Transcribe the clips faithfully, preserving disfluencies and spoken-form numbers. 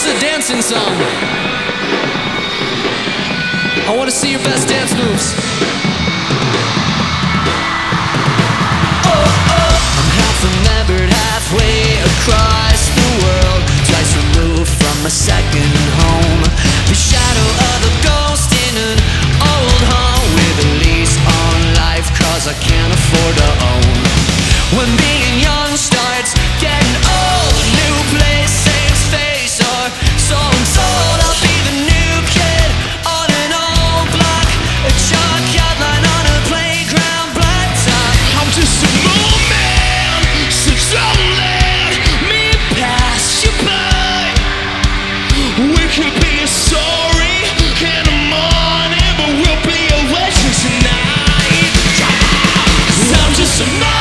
a dancing song. I want to see your best dance moves. Oh, oh. I'm half remembered, halfway across the world, twice removed from my second home. The shadow of a ghost in an old home with a lease on life, cause I can't afford to own. When being young starts getting old, new place, same face, or so I'm told. I'll be the new kid on an old block, a chalk outline on a playground blacktop. I'm just a moment, so don't let me pass you by. We could be a story in the morning, but we'll be a legend tonight. 'Cause I'm just a moment.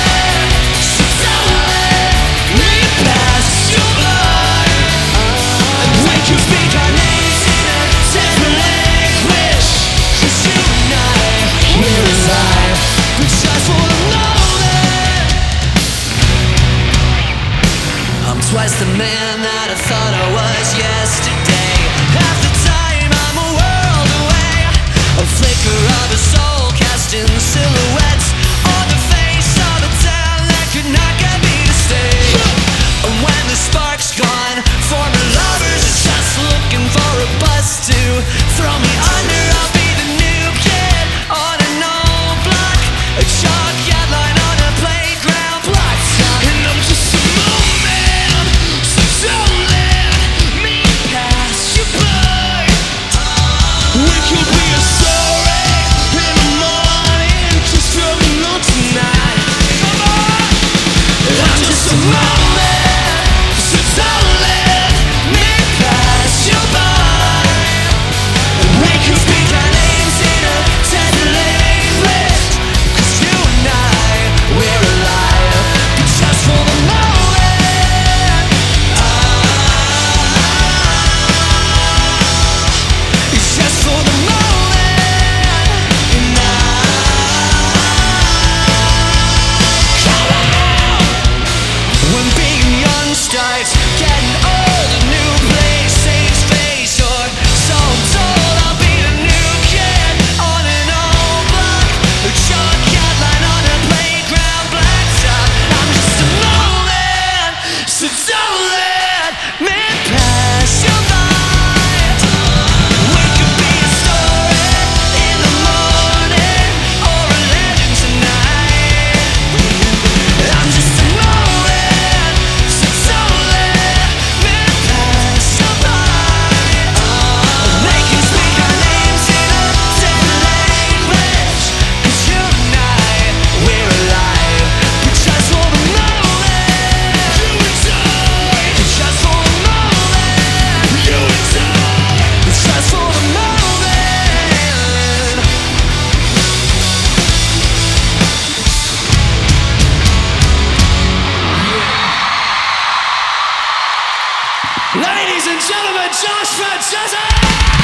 Twice the man that I thought I was yesterday. Half the time I'm a world away, a flicker of a soul casting silhouettes on the face of a town that could not get me to stay. And when the spark's gone, former lovers are just looking for a bus to throw me under. I'll be the new kid on an old block, a chalk outline on a playground blacktop. And I'm just a moment, don't let me pass you by. We could be a story in the morning, just growing on tonight. Come on, I'm just a moment, so don't let me pass you by. We could speak our names in a tender language, 'cause you and I, we're alive, but just for the moment. Starts getting old, a new place, same space, or so I'm told. I'll be the new kid on an old block, a chalk outline on a playground blacktop. I'm just a moment, so don't let me pass you by. We could be a story in the morning, or a legend tonight. I'm just a moment. Ladies and gentlemen, Josh Francesa!